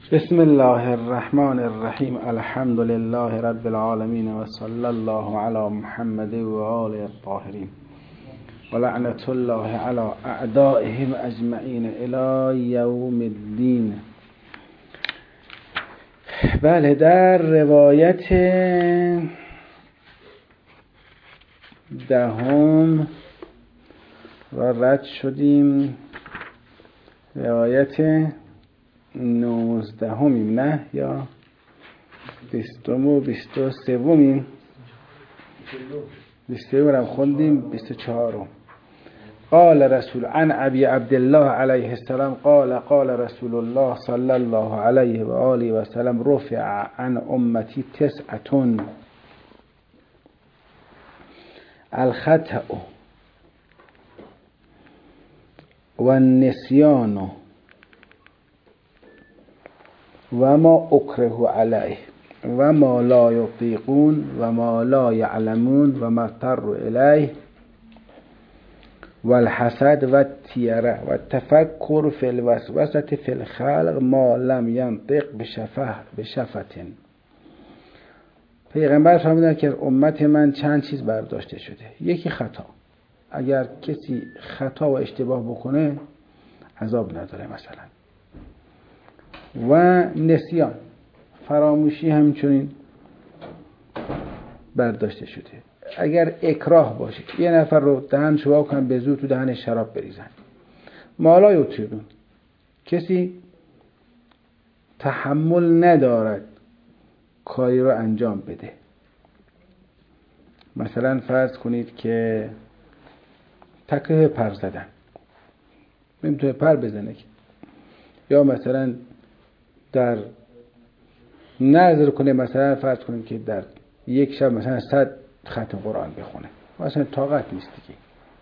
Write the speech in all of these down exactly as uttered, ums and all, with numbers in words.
بسم الله الرحمن الرحیم. الحمد لله رب العالمین و صلی الله علی محمد و آله الطاهرین و لعنت الله علی اعدائهم اجمعین الی یوم الدین. بله، در روایت دهم و رد شدیم. روایت نوزدهمیم نه یا بیستم و بیست و سومیم؟ بیست و سوم خوندیم. بیست و چهارم. قال رسول عن ابی عبدالله علیه السلام قال قال رسول الله صلی الله علیه و آله و سلم رفع عن امتی تسعة الخطأ و النسیان و ما اکره علیه و ما لا یطیقون و ما لا یعلمون و ما اضطروا الیه و الحسد و التیره و التفکر فی الوسوسة فی الخلق ما لم ینطق بشفه بشفتن. پیغمبر فرمودن که امت من چند چیز برداشته شده. یکی خطا، اگر کسی خطا و اشتباه بکنه عذاب نداره مثلا. و نسیان، فراموشی همچنین برداشته شده. اگر اکراه باشه، یه نفر رو دهن شوا کنن به زور تو دهن شراب بریزن. مالا یطیقون، کسی تحمل ندارد کاری رو انجام بده. مثلا فرض کنید که تکه پر زدن، نمیتونه پر بزنه که، یا مثلا در نظر کنه، مثلا فرض کنید که در یک شب مثلا صد ختم قرآن بخونه، مثلا طاقت نیست دیگه.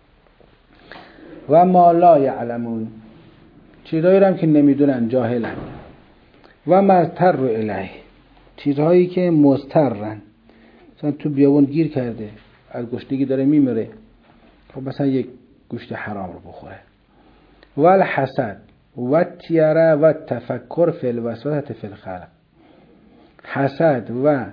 و ما لا یعلمون، چیزایی رو هم که نمیدونن، جاهلن. و مضطر الیه، چیزهایی که مضطرن، مثلا تو بیابون گیر کرده، از گشنگی داره میمیره، خب مثلا یک گوشت حرام رو بخوره. و الحسد و التیره و التفکر فی الوسوسة فی الخلق، حسد و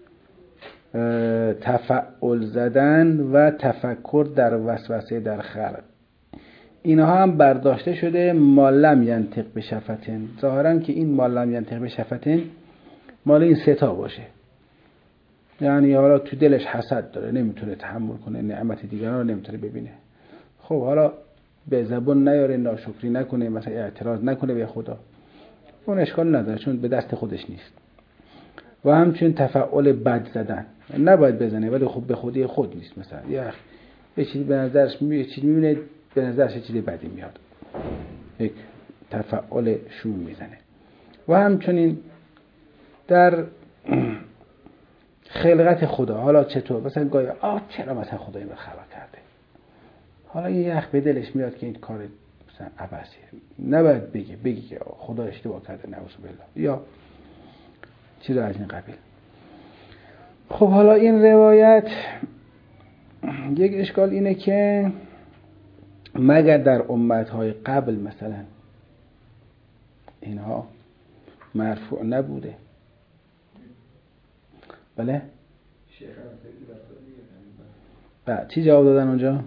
تفعل زدن و تفکر در وسوسه در خلق، اینها هم برداشته شده. ما لم ینطق بشفتن، ظاهرا که این ما لم ینطق بشفتن مال این ستا باشه، یعنی حالا تو دلش حسد داره، نمیتونه تحمل کنه نعمت دیگران رو، نمیتونه ببینه. خب حالا به زبون نیاره، ناشکری نکنه، مثلا اعتراض نکنه به خدا، اون اشکال نداره چون به دست خودش نیست. و همچنین تفعل بد زدن، نباید بزنه ولی خب به خودی خود نیست. مثلا یه یه چیزی به نظرش می یه چیزی میبینه، به نظرش چیزی بدی میاد، یک تفعل شوم میزنه. و همچنین در خلقت خدا، حالا چطور مثلا گاهی آ چرا مثلا خدا اینو خلق کرده، حالا این یخ به دلش میاد که این کار مثلا عبثیه، نباید بگی بگی که خدا اشتباه کرده، نعوذ بالله، یا چیز از این قبیل. خب حالا این روایت یک اشکال اینه که مگر در امتهای قبل مثلا اینها مرفوع نبوده؟ بله؟ بله، چی جواب دادن اونجا؟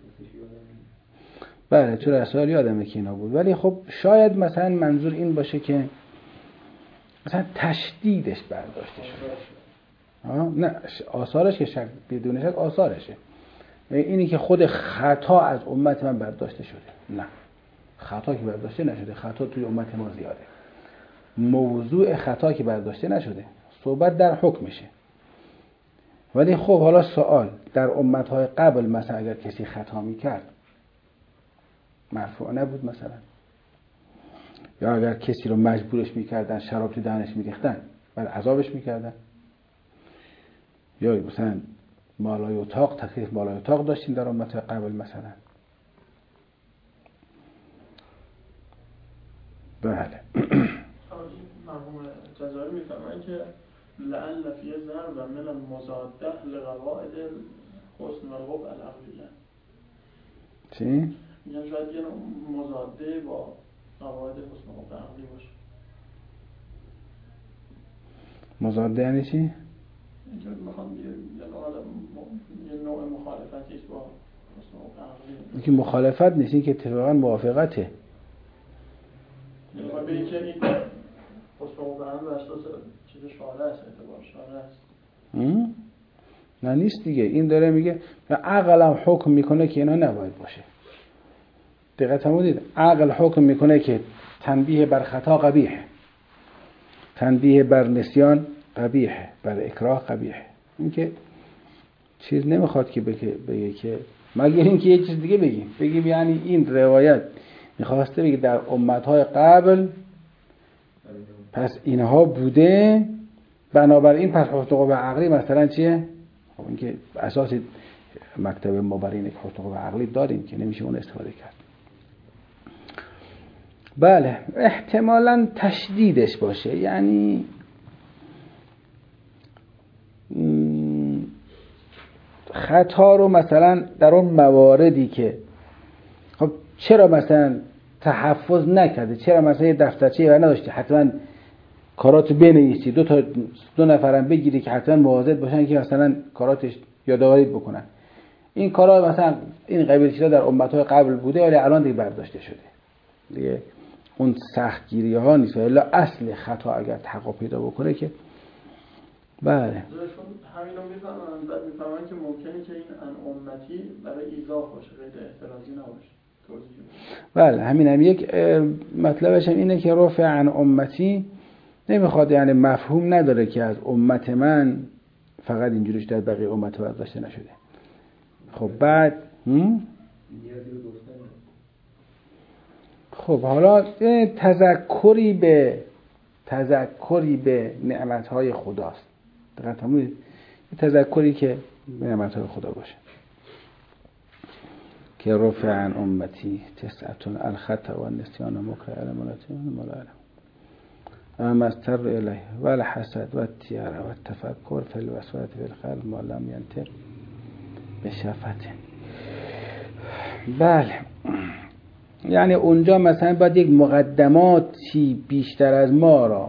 بله، تو رسائل یادمه که اینا بود، ولی خب شاید مثلا منظور این باشه که مثلا تشدیدش برداشته شده. نه، آثارش که شک بدون شک آثارشه، اینی که خود خطا از امت من برداشته شده. نه، خطا که برداشته نشده، خطا توی امت ما زیاده. موضوع خطا که برداشته نشده، صحبت در حکمشه. ولی خب حالا سوال، در امتهای قبل مثلا اگر کسی خطا میکرد مرفوع نبود مثلا؟ یا اگر کسی رو مجبورش میکردن شراب تو دهنش میریختن بعد عذابش میکردن؟ یا مثلا مالای اتاق، تکلیف مالای اتاق داشتیم در امت قبل مثلا؟ بله. مرحوم جزایی میفرمایند که لعل فی ضرب من المضاده لقواعد حسن و الحب العقلیه. چی؟ یعنی شاید یه مضاده با قواعد حسن و الحب عقلی باشه. مضاده یعنی چی؟ اینجا میخوام یه نوع مخالفتیش با حسن حقوق عقلی. این که مخالفت نیست، این که اتفاقا موافقته. میخوام بگی که این حسن حقوق عقلی بر اساس چیز شارع است، اعتبار شارع است. نه نیست دیگه. این داره میگه عقل هم حکم میکنه که اینا نباید باشه. دقت فرمودید؟ عقل حکم میکنه که تنبیه بر خطا قبیحه، تنبیه بر نسیان قبیحه، بر اکراه قبیحه. این که چیز نمیخواد که بگه, بگه که مگر این که یه چیز دیگه بگیم بگیم یعنی این روایت میخواسته بگه در امتهای قبل پس اینها بوده، بنابراین پس حسن حقوق عقلی مثلا چیه؟ خب این که اساس مکتب مبرین حسن حقوق عقلی داریم که نمیشه اون استفاده کرد. بله احتمالاً تشدیدش باشه، یعنی خطا رو مثلا در اون مواردی که خب چرا مثلا تحفظ نکرده، چرا مثلا یه دفترچه ور نداشتی حتما کاراتو بنویسی، دو تا دو نفرم بگیری که حتما مواظب باشن که مثلا کاراتش یادآوری بکنن. این کارا مثلا این قبیل چیزا در امت‌های قبل بوده ولی الان دیگه برداشته شده دیگه. اون سختگیری ها نیست، الا اصل خطا اگر تحقق پیدا بکنه که بله همینو میفهمن. بعد میفهمن که ممکنه که این ان امتی برای ایضاح باشه، غیر احترازی نباشه. توضیح بله همین هم یک مطلبش هم اینه که رفع عن امتی نمیخواد، یعنی مفهوم نداره که از امت من فقط اینجوریش در بقیه امت برداشته نشده. خب بعد هم؟ خب حالا تذکری به تذکری به نعمتهای خداست. دقیقاً همون تذکری که به نعمتهای خدا باشه که رفع عن امتی تسعتون الخطا و النسیان مکره علمانتون ملالم اما استر الیه و الحسد و التیاره و التفکر فی الوسوسه فی الخلق ما لم ینطق بشفته. بله یعنی اونجا مثلا باید یک مقدماتی بیشتر از ما را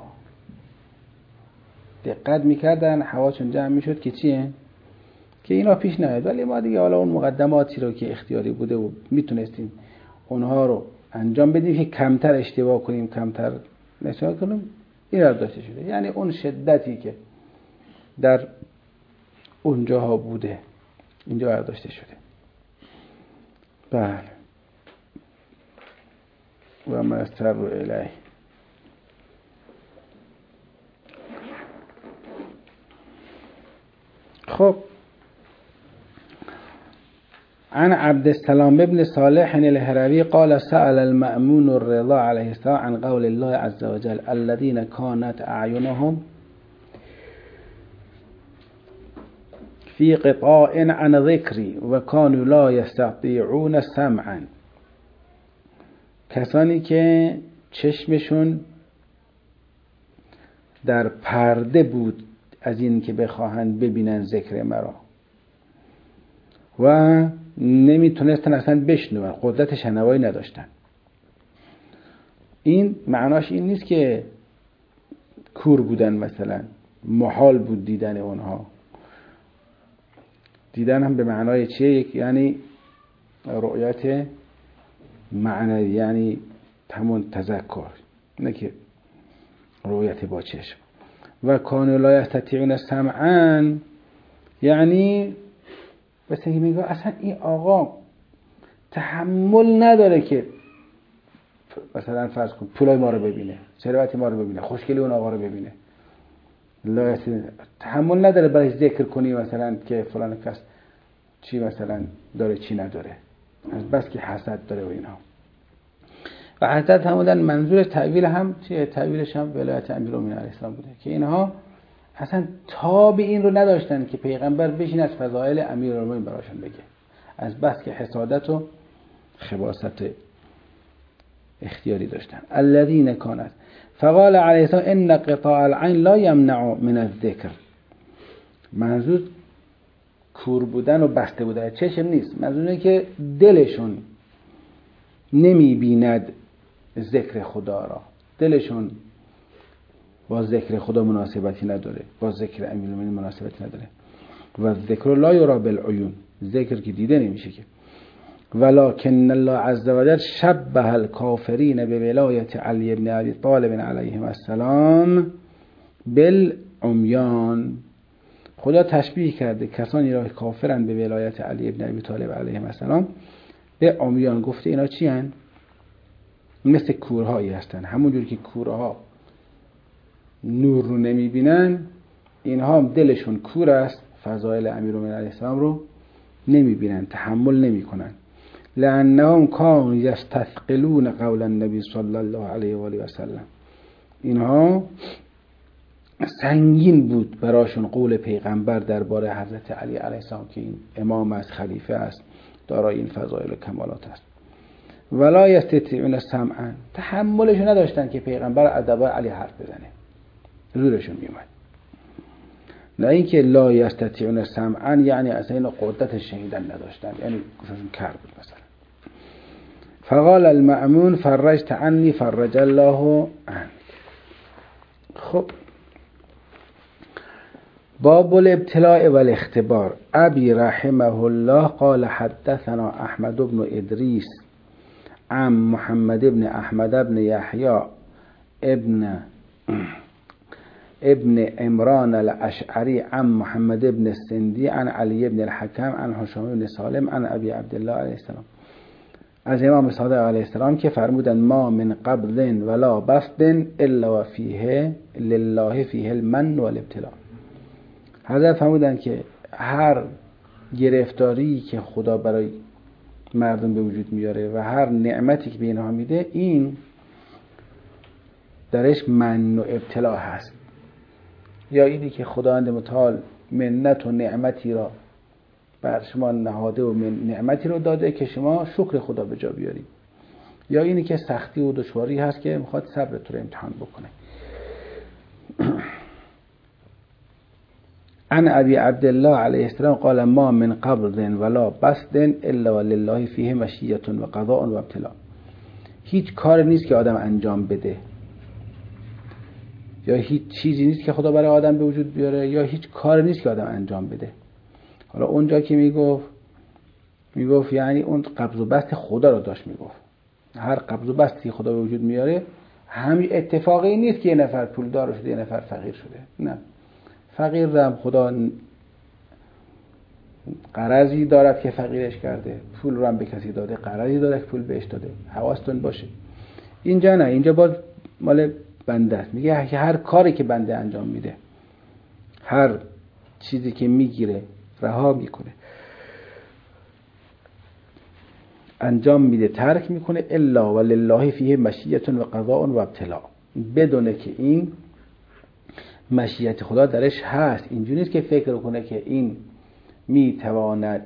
دقت میکردن، حواسشون جمع میشد که چیه؟ که اینا پیش نیاد. ولی ما دیگه حالا اون مقدماتی رو که اختیاری بوده و میتونستیم اونها رو انجام بدیم که کمتر اشتباه کنیم، کمتر نشان کنیم، این را داشته شده. یعنی اون شدتی که در اونجاها بوده اینجا برداشته شده. بله و ما استر الیه. خب عن عبد السلام ابن صالح الهروي قال سأل المأمون الرضا عليه السلام عن قول الله عز وجل الذين كانت أعينهم في قطاع عن ذكري وكانوا لا يستطيعون سمعا. کسانی که چشمشون در پرده بود از این که بخواهند ببینن ذکر مرا و نمیتونستن اصلا بشنون، قدرت شنوایی نداشتن. این معناش این نیست که کور بودن، مثلا محال بود دیدن اونها. دیدن هم به معنای چیه؟ یعنی رؤیت معنوی، یعنی همون تذکر، نه که رؤیت با چشم. و کانوا لا یستطیعون سمعا، یعنی مثلا که میگه اصلا این آقا تحمل نداره که مثلا فرض کن پولای ما رو ببینه، ثروت ما رو ببینه، خوشگلی اون آقا رو ببینه، لا تحمل نداره برای ذکر کنی مثلا که فلان کس چی مثلا داره چی نداره، از بس که حسد داره و اینا. و حسد همودن منظور تعبیل هم چیه؟ تعبیلش هم ولایت امیرالمومنین علیه السلام بوده که اینها اصلا تاب این رو نداشتن که پیغمبر بشین از فضائل امیرالمومنین براشون بگه، از بس که حسادت و خباثت اختیاری داشتن. الذين كانت فقال علیه السلام ان قطاع العین لا یمنع من الذکر. منظور کور بودن و بسته بودن چشم نیست، منظور اینه که دلشون نمی بیند ذکر خدا را، دلشون با ذکر خدا مناسبتی نداره، با ذکر امیرالمومنین مناسبتی نداره. و ذکر لا یرا بالعیون، ذکر که دیده نمیشه که. ولکن الله عز وجل شبه الکافرین بولایت علی بن ابی طالب علیه السلام بالعمیان. خدا تشبیه کرده کسانی را که کافرند به ولایت علی بن ابی طالب علیه السلام به عمیان. گفته اینا چی هستند؟ مثل کورهایی هستند. همونجور که کورها نور رو نمیبینن، اینها هم دلشون کور است، فضائل امیرالمومنین علیه السلام رو نمیبینن، تحمل نمیکنن. لانهم کانوا یستثقلون قول النبی صلی الله علیه و آله و سلم. اینها سنگین بود براشون قول پیغمبر درباره حضرت علی علیه السلام که این امام است، خلیفه است، دارای این فضائل و کمالات است. ولا یستطیعون سمعا، تحملش نداشتن که پیغمبر ادب علی حرف بزنه، زورشون میومد. نه اینکه لا یستطیعون سمعا یعنی اصلا این قدرت شنیدن نداشتن، یعنی گوششون کر بود مثلا. فقال المأمون فرجت عنی فرج الله عنک. خب باب الابتلاء والاختبار. ابی رحمه الله قال حدثنا احمد بن ادریس عن محمد بن احمد بن یحیی ابن ابن عمران الاشعری عن محمد بن السندی عن علی بن الحکم عن هشام بن سالم عن ابی عبدالله علیه السلام، از امام صادق علیه السلام که فرمودند ما من قبض ولا بسط الا و فیه لله فیه المن والابتلاء. حضرت فرمودند که هر گرفتاری که خدا برای مردم به وجود میاره و هر نعمتی که به اینها میده، این درش من و ابتلا هست. یا اینی که خداوند متعال منت و نعمتی را بر شما نهاده و نعمتی رو داده که شما شکر خدا به جا بیارید، یا اینی که سختی و دشواری هست که میخواد صبرت رو امتحان بکنه. عن ابی عبدالله علیه السلام قال ما من قبض ولا بسط الا ولله فیه مشیة و قضاء و ابتلاء. هیچ کار نیست که آدم انجام بده، یا هیچ چیزی نیست که خدا برای آدم به وجود بیاره، یا هیچ کار نیست که آدم انجام بده. حالا اونجا که میگفت میگفت یعنی اون قبض و بسط خدا رو داشت میگفت. هر قبض و بسطی خدا به وجود میاره همین اتفاقی نیست که یه نفر پولدار شده یه نفر فقیر شده. نه، فقیر هم خدا قرضی دارد که فقیرش کرده، پول رو هم به کسی داده قرضی داره که پول بهش داده. حواستون باشه. اینجا نه، اینجا باز مال بنده است. میگه که هر کاری که بنده انجام میده، هر چیزی که میگیره رها میکنه، انجام میده، ترک میکنه، الا ولله فیه مشیة و قضاء و ابتلاء، بدونه که این مشیت خدا درش هست. اینجوری نیست که فکر کنه که این میتواند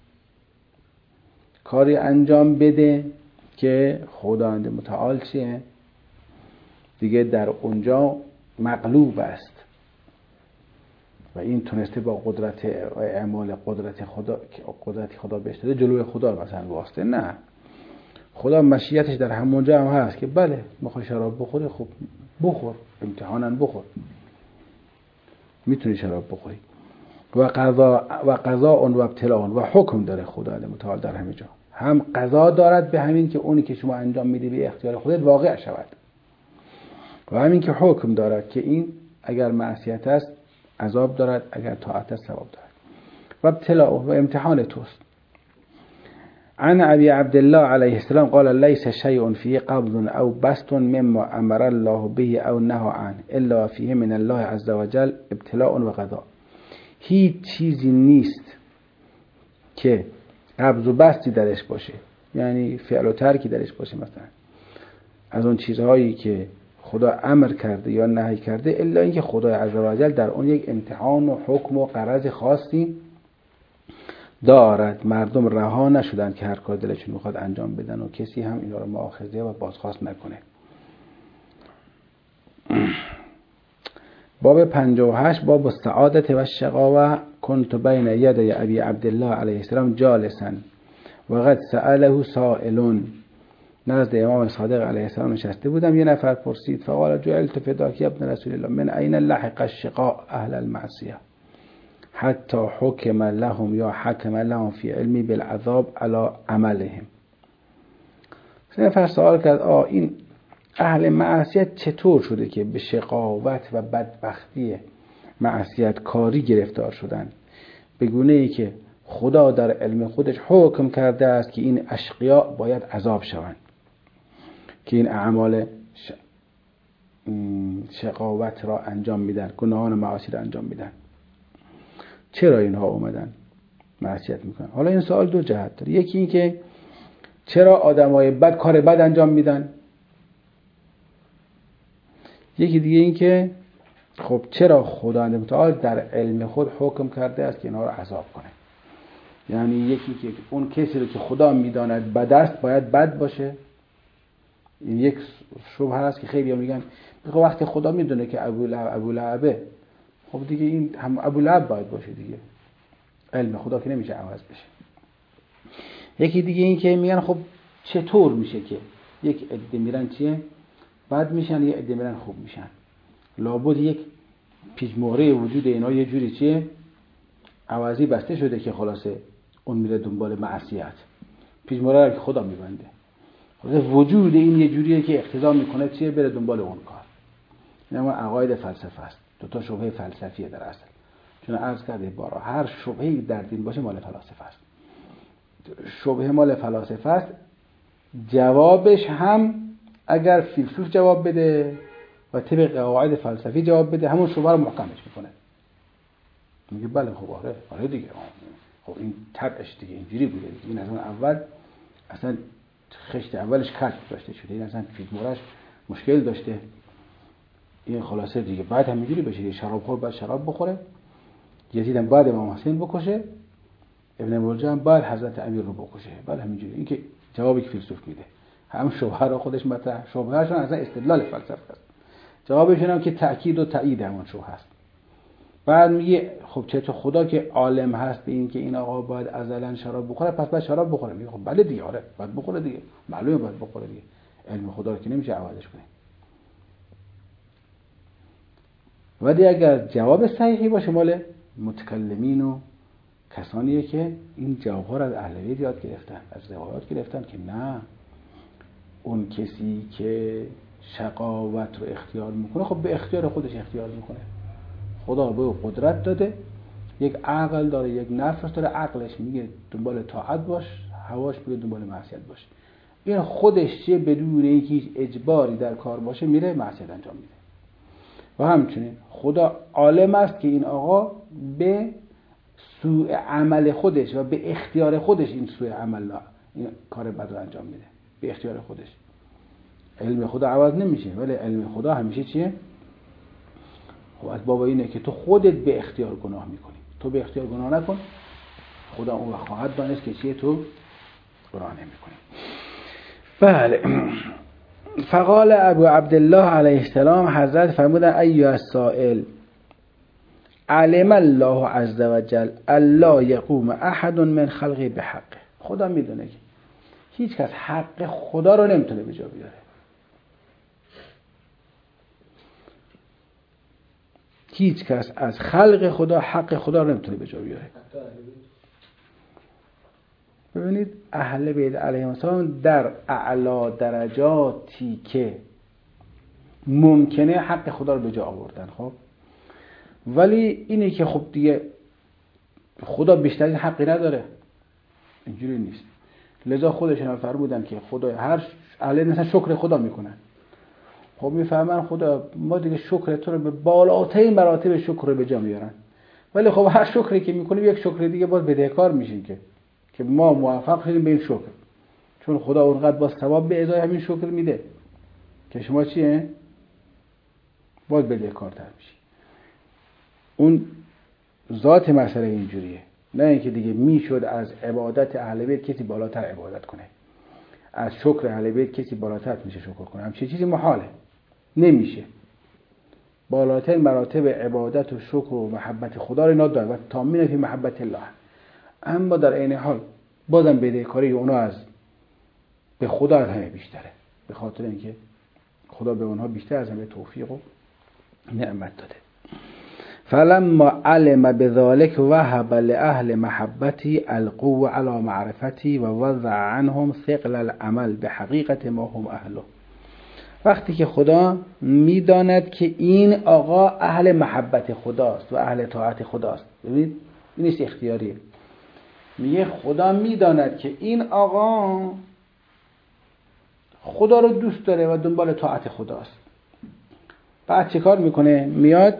کاری انجام بده که خداوند متعال چیه دیگه در اونجا مغلوب است و این تونسته با قدرت و اعمال قدرت خدا که قدرتی خدا بهش داده جلوی خدا مثلا واسطه. نه، خدا مشیتش در همونجا هم هست که بله میخوای شراب بخوری، خب بخور، امتحانا بخور، میتونی شراب بخوری. و قضا و قضاء و ابتلاء و حکم داره خدا متعال در همه جا. هم قضا دارد به همین که اونی که شما انجام میدی به اختیار خودت واقع شود، و همین که حکم دارد که این اگر معصیت است عذاب دارد، اگر طاعت است ثواب دارد. و ابتلاء و امتحان توست. عن ابی عبدالله علیه السلام قال لیس شیء فی قبض او بسط مما امر الله به او نهى عنه الا فیه من الله عز وجل ابتلاء و قضاء. هیچ چیزی نیست که قبض و بسطی درش باشه، یعنی فعل و ترکی درش باشه، مثلا از اون چیزهایی که خدا امر کرده یا نهی کرده، الا اینکه خدا عز وجل در اون یک امتحان و حکم و غرض خاصی دارد. مردم رها نشدن که هر کار دلشون میخواد انجام بدن و کسی هم اینا رو مؤاخذه و بازخواست نکنه. باب پنجاه و هشت باب السعادة و الشقاوة. كنت بین یدی ابی عبدالله علیه السلام جالسا و قد سأله سائل نزد امام صادق علیه السلام نشسته بودم، یه نفر پرسید فقال جعلت فداک ابن رسول الله من اين لحق الشقاء اهل المعصیه حتی حکم لهم یا حکم لهم فی علمی بالعذاب علی عملهم. سه نفر سوال کرد آه این اهل معصیت چطور شده که به شقاوت و بدبختی معصیت کاری گرفتار شدن، به گونه ای که خدا در علم خودش حکم کرده است که این اشقیا باید عذاب شوند، که این اعمال شقاوت را انجام میدن، گناهان و معاصی را انجام میدن. چرا اینها اومدن معصیت میکنن؟ حالا این سوال دو جهت داره. یکی این که چرا آدمای بد کار بد انجام میدن، یکی دیگه این که خب چرا خداوند متعال در علم خود حکم کرده است که اینها را عذاب کنه. یعنی یکی که اون کسی رو که خدا میداند بد است باید بد باشه. این یک شبهه است که خیلی ها میگن خب وقتی خدا میدونه که ابو لهب ابو لهبه، خب دیگه این هم ابو لهب باید باشه دیگه، علم خدا که نمیشه عوض بشه. یکی دیگه این که میگن خب چطور میشه که یک عده میرن چیه بد میشن، یک عده میرن خوب میشن، لابد یک پیشمهره وجود اینا یه جوری چیه عوضی بسته شده که خلاصه اون میره دنبال معصیت، پیشمهره رو که خدا میبنده. خلاصه وجود این یه جوریه که اقتضا میکنه چیه بره دنبال اون کار. این اما عقاید فلسفه است، دو تا شبهه فلسفیه در اصل. چون عرض کرده بارا هر شبهه‌ای در دین باشه مال فلاسفه است. شبهه مال فلاسفه است، جوابش هم اگر فیلسوف جواب بده و طبق قواعد فلسفی جواب بده همون شبهه رو محکمش میکنه. میگه بله خب آره آره دیگه، خب این طبعش دیگه اینجوری بوده دیگه. این از اون اول اصلا خشت اولش کج داشته شده، این اصلا فیلمورش مشکل داشته، این خلاصه دیگه بعد هم اینجوری بشه شراب خور بعد شراب بخوره، یزید هم بعد امام حسین بکشه، ابن مرجع هم بعد حضرت امیر رو بکشه، بعد همینجوری. این که جوابی که فیلسوف میده هم شبهه رو خودش مطرح، شبههشون اصلا استدلال فلسفه است، جوابشون هم که تأکید و تایید همون شبهه است. بعد میگه خب چطور خدا که عالم هست به این که این آقا باید ازلا شراب بخوره پس باید شراب بخوره؟ میگه خب بله دیگه آره باید بخوره دیگه، معلومه باید بخوره دیگه، علم خدا رو که نمیشه عوضش کنه. ولی اگر جواب صحیحی باشه مال متکلمین و کسانیه که این جوابها رو از اهل بیت یاد گرفتن، از روایات گرفتن که نه اون کسی که شقاوت رو اختیار میکنه خب به اختیار خودش اختیار میکنه. خدا به او قدرت داده، یک عقل داره، یک نفس داره، عقلش میگه دنبال طاعت باش، هواش میگه دنبال معصیت باش. این خودش چه بدون اینکه هیچ اجباری در کار باشه میره معصیت انجام میده. و همچنین خدا عالم است که این آقا به سوء عمل خودش و به اختیار خودش این سوء عمل این کار بد رو انجام میده، به اختیار خودش. علم خدا عوض نمیشه، ولی علم خدا همیشه چیه؟ خب از باب اینه که تو خودت به اختیار گناه میکنی، تو به اختیار گناه نکن، خدا اون وقت خواهد دانست که چیه تو گناه نمیکنی. بله. فقال ابو عبدالله علیه السلام، حضرت فرمودن ایها السائل علم الله عز وجل الا یقوم احد من خلقه بحقه. خدا میدونه که هیچ کس حق خدا رو نمیتونه به جا بیاره. هیچ کس از خلق خدا حق خدا رو نمیتونه به جا بیاره. ببینید اهل بیت علیهم السلام در اعلی درجاتی که ممکنه حق خدا رو به جا آوردن، خب ولی اینه که خب دیگه خدا بیشتر این حقی نداره، اینجوری نیست. لذا خودشون هم فرمودن که خدا هر اهل مثلا شکر خدا میکنن، خب میفهمن خدا ما دیگه شکر تو رو به بالاترین مراتب شکر رو به جا میارن، ولی خب هر شکری که میکنیم یک شکر دیگه باز بدهکار میشیم که که ما موفق شدیم به این شکر، چون خدا اونقدر باز ثواب به ازای همین شکر میده که شما چیه باز بدهکارتر میشی. اون ذات مسئله اینجوریه، نه اینکه دیگه میشد از عبادت اهل بیت کسی بالاتر عبادت کنه، از شکر اهل بیت کسی بالاتر میشه شکر کنه، همچین چیزی محاله، نمیشه. بالاتر مراتب عبادت و شکر و محبت خدا رو اینا داره و تامین فی محبت الله، اما در عین حال بازم بدهکاری اونا از به خدا از همه بیشتره، به خاطر اینکه خدا به اونها بیشتر از همه توفیق و نعمت داده. فلما علم بذلك وهب لأهل محبتي القوة على معرفتي ووضع عنهم ثقل العمل بحقیقت ما هم اهله. وقتی که خدا میداند که این آقا اهل محبت خداست و اهل طاعت خداست، ببینید این نیست اختیاریه، میگه خدا میداند که این آقا خدا رو دوست داره و دنبال طاعت خداست. بعد چه کار میکنه؟ میاد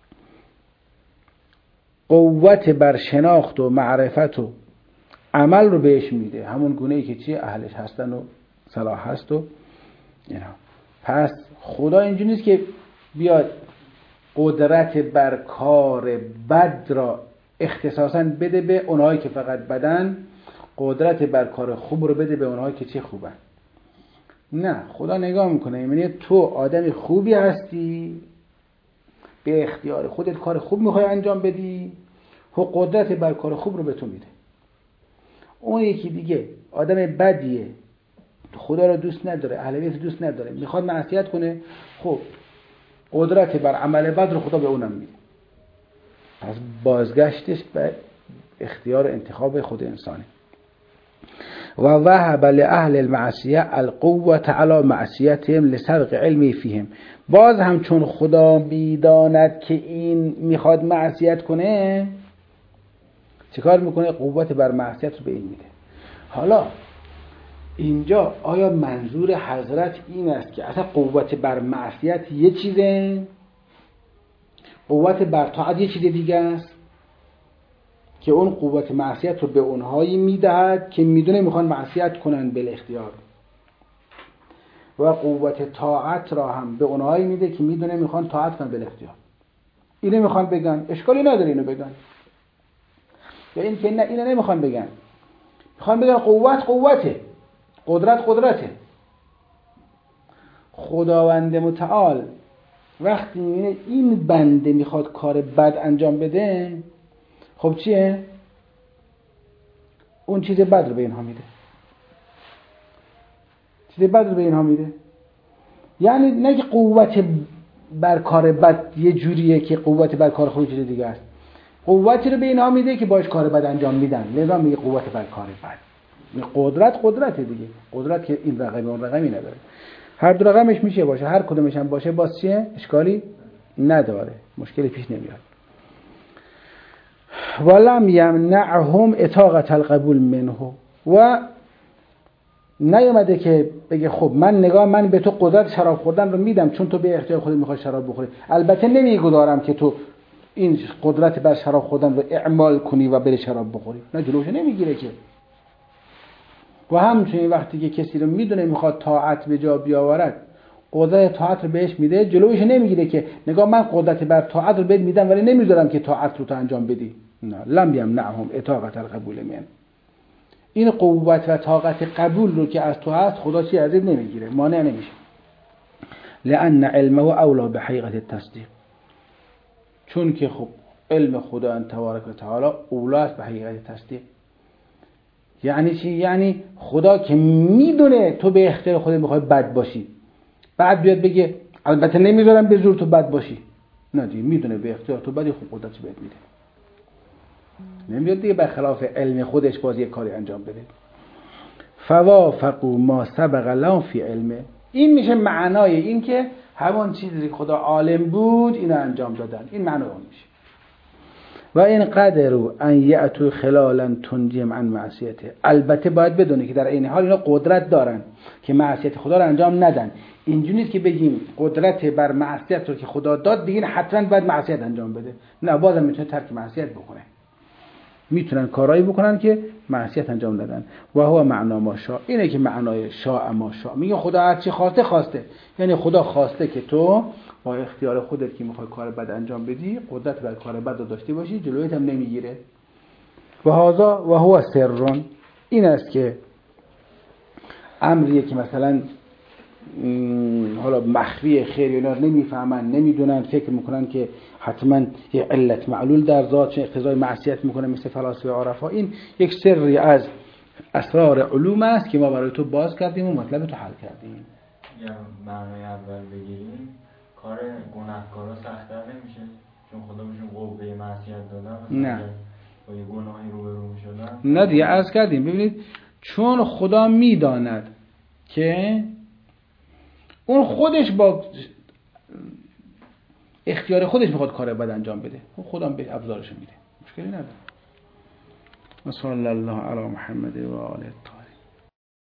قوت بر شناخت و معرفت و عمل رو بهش میده، همون گونه‌ای که چیه اهلش هستن و صلاح هست و اینا. پس خدا اینجوری نیست که بیاد قدرت بر کار بد را اختصاصاً بده به اونهایی که فقط بدن، قدرت بر کار خوب رو بده به اونهایی که چه خوبن. نه، خدا نگاه میکنه میبینه تو آدم خوبی هستی، به اختیار خودت کار خوب میخوای انجام بدی و قدرت بر کار خوب رو به تو میده. اون یکی دیگه آدم بدیه، خدا رو دوست نداره، اهل بیت دوست نداره، میخواد معصیت کنه، خب قدرت بر عمل بد رو خدا به اونم میده. پس بازگشتش به اختیار انتخاب خود انسانه. و وهب لأهل المعصیه القوة على معصیتهم لسبق علمی فیهم. باز هم چون خدا میداند که این میخواد معصیت کنه، چیکار میکنه؟ قوت بر معصیت رو به این میده. حالا اینجا آیا منظور حضرت این است که اصلا قوت بر معصیت یه چیزه، قوت بر طاعت یه چیز دیگه است، که اون قوت معصیت رو به اونهایی میدهد که میدونه میخوان معصیت کنن بل اختیار، و قوت طاعت را هم به اونهایی میده که میدونه میخوان طاعت کنن بل اختیار. اینو میخوان بگن، اشکالی نداره اینو بگن، یا این که نه اینو نمیخوان بگن، میخوان بگن قوت قوته، قدرت قدرته. خداوند متعال وقتی میبینه این بنده میخواد کار بد انجام بده، خب چیه؟ اون چیز بد رو به اینها میده، چیز بد رو به اینها میده. یعنی نه که قوت بر کار بد یه جوریه که قوت بر کار خوب چیز دیگه است، قوتی رو به اینها میده که باش کار بد انجام میدن، لذا میگه قوت بر کار بد. قدرت قدرت دیگه، قدرت که این رقم اون رقمی نداره، هر دو رقمش میشه باشه، هر کدومش هم باشه باز چیه؟ اشکالی نداره، مشکلی پیش نمیاد. ولم یمنعهم اطاقت القبول منه، و نیومده که بگه خب من نگاه من به تو قدرت شراب خوردن رو میدم چون تو به اختیار خودت میخوای شراب بخوری، البته نمیگذارم که تو این قدرت بر شراب خوردن رو اعمال کنی و بری شراب بخوری، نه جلوش نمیگیره که. و همچنین وقتی که کسی رو میدونه میخواد طاعت به جا بیاورد، قدرت طاعت رو بهش میده، جلوش نمیگیره که نگاه من قدرت بر طاعت رو بهت میدم ولی نمیذارم که طاعت رو تو انجام بدی. نه، لم یمنعهم اطاقت القبول من. این قوت و طاقت قبول رو که از تو هست خدا چی ازت نمیگیره، مانع نمیشه. لأن علمه اولا به حقیقت التصدیق، چون که خب علم خدا تبارک و تعالی اولاست به حقیقت تصدیق. یعنی چی؟ یعنی خدا که میدونه تو به اختیار خودت میخوای بد باشی، بعد بیاد بگه البته نمیذارم به زور تو بد باشی، نه دیگه میدونه به اختیار تو بدی، خب قدرت بهت میده، نمیاد دیگه برخلاف علم خودش باز یک کاری انجام بده. فوافقوا ما سبق لهم فی علمه، این میشه معنای این که همون چیزی خدا عالم بود اینو انجام دادن، این معنای اون میشه. و این قدروا ان یأتوا خلالا تنجیم عن معصیته، البته باید بدونه که در این حال اینا قدرت دارن که معصیت خدا رو انجام ندن. اینجوری نیست که بگیم قدرت بر معصیت رو که خدا داد دیگه حتما باید معصیت انجام بده، نه، بازم میتونه ترک معصیت بکنه، میتونن کارایی بکنن که معصیت انجام ندن. و هو معنا ما شاء، اینه که معنای شاء ما شاء، میگه خدا هر چی خواسته خواسته، یعنی خدا خواسته که تو با اختیار خودت که میخوای کار بد انجام بدی قدرت بر کار بد رو داشته باشی، جلویت هم نمیگیره. و هذا و هو سر، این است که امریه که مثلا حالا مخفی خیر اینا نمیفهمن، نمیدونن، فکر میکنن که حتما یه علت معلول در ذات چه اقتضای معصیت میکنه مثل فلاسفه عرفا. این یک سری از اسرار علوم است که ما برای تو باز کردیم و مطلب تو حل کردیم. یا معنای اول بگیریم کار گناهکارا سخت‌تر نمیشه چون خدا بهشون قوه معصیت دادن؟ نه با یه گناهی روبرو میشدن؟ نه دیگه عرض کردیم. ببینید چون خدا میداند که اون خودش با اختیار خودش میخواد کار بد انجام بده، خدا به ابزارش میده، مشکلی نداره. صلی الله علی محمد و آله.